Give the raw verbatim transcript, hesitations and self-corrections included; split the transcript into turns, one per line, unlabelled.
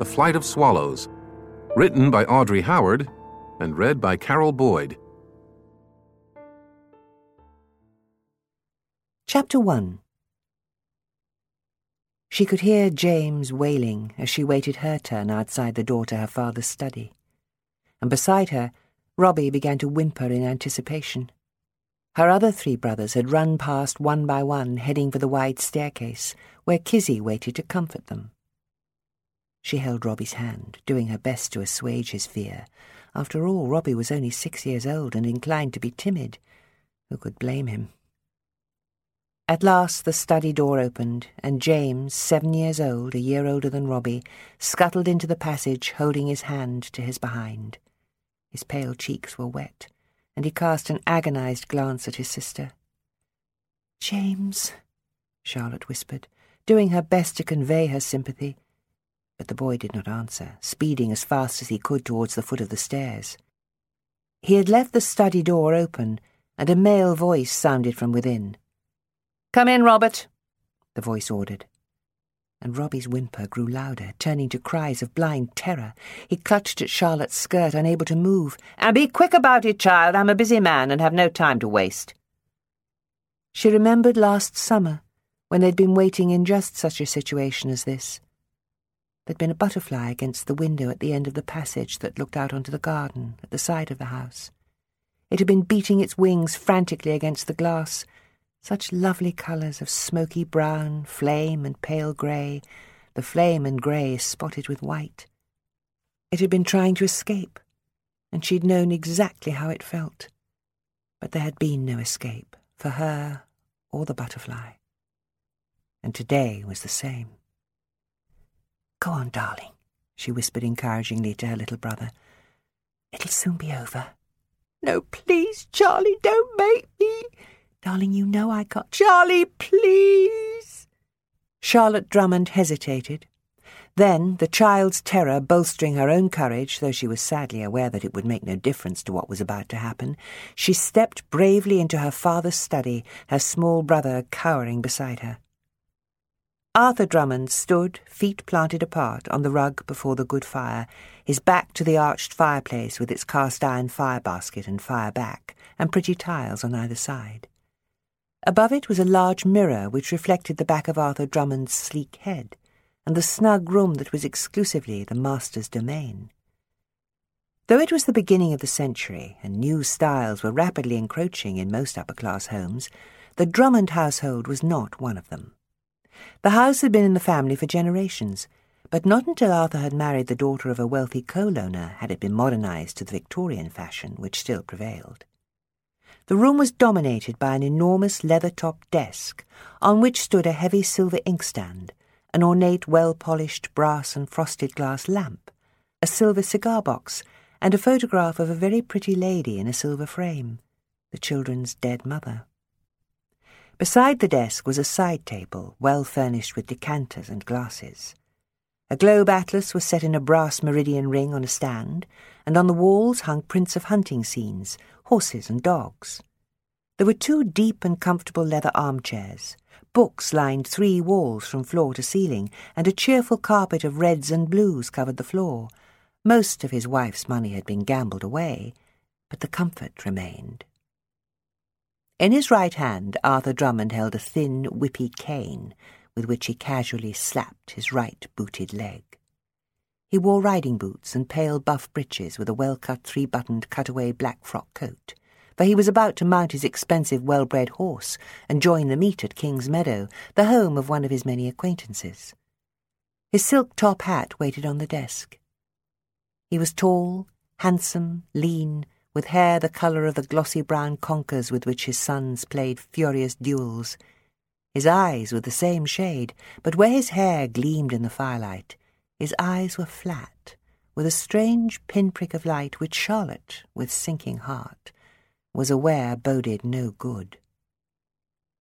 A Flight of Swallows, written by Audrey Howard and read by Carol Boyd.
Chapter one. She could hear James wailing as she waited her turn outside the door to her father's study. And beside her, Robbie began to whimper in anticipation. Her other three brothers had run past one by one, heading for the wide staircase, where Kizzy waited to comfort them. She held Robbie's hand, doing her best to assuage his fear. After all, Robbie was only six years old and inclined to be timid. Who could blame him? At last the study door opened, and James, seven years old, a year older than Robbie, scuttled into the passage, holding his hand to his behind. His pale cheeks were wet, and he cast an agonized glance at his sister. "James," Charlotte whispered, doing her best to convey her sympathy. But the boy did not answer, speeding as fast as he could towards the foot of the stairs. He had left the study door open, and a male voice sounded from within. "Come in, Robert," the voice ordered. And Robbie's whimper grew louder, turning to cries of blind terror. He clutched at Charlotte's skirt, unable to move. "And be quick about it, child. I'm a busy man and have no time to waste." She remembered last summer, when they'd been waiting in just such a situation as this. There'd been a butterfly against the window at the end of the passage that looked out onto the garden at the side of the house. It had been beating its wings frantically against the glass. Such lovely colours of smoky brown, flame and pale grey, the flame and grey spotted with white. It had been trying to escape, and she'd known exactly how it felt. But there had been no escape, for her or the butterfly. And today was the same. "Go on, darling," she whispered encouragingly to her little brother. "It'll soon be over." "No, please, Charlie, don't make me." "Darling, you know I can't." "Charlie, please." Charlotte Drummond hesitated. Then, the child's terror bolstering her own courage, though she was sadly aware that it would make no difference to what was about to happen, she stepped bravely into her father's study, her small brother cowering beside her. Arthur Drummond stood, feet planted apart, on the rug before the good fire, his back to the arched fireplace with its cast-iron fire-basket and fire-back, and pretty tiles on either side. Above it was a large mirror which reflected the back of Arthur Drummond's sleek head, and the snug room that was exclusively the master's domain. Though it was the beginning of the century, and new styles were rapidly encroaching in most upper-class homes, the Drummond household was not one of them. The house had been in the family for generations, but not until Arthur had married the daughter of a wealthy coal owner had it been modernized to the Victorian fashion which still prevailed. The room was dominated by an enormous leather-topped desk, on which stood a heavy silver inkstand, an ornate well-polished brass and frosted glass lamp, a silver cigar-box, and a photograph of a very pretty lady in a silver frame, the children's dead mother. Beside the desk was a side table, well furnished with decanters and glasses. A globe atlas was set in a brass meridian ring on a stand, and on the walls hung prints of hunting scenes, horses and dogs. There were two deep and comfortable leather armchairs. Books lined three walls from floor to ceiling, and a cheerful carpet of reds and blues covered the floor. Most of his wife's money had been gambled away, but the comfort remained. In his right hand, Arthur Drummond held a thin, whippy cane, with which he casually slapped his right booted leg. He wore riding boots and pale buff breeches with a well-cut three-buttoned cutaway black frock coat, for he was about to mount his expensive well-bred horse and join the meet at King's Meadow, the home of one of his many acquaintances. His silk top hat waited on the desk. He was tall, handsome, lean, with hair the colour of the glossy brown conkers with which his sons played furious duels. His eyes were the same shade, but where his hair gleamed in the firelight, his eyes were flat, with a strange pinprick of light which Charlotte, with sinking heart, was aware boded no good.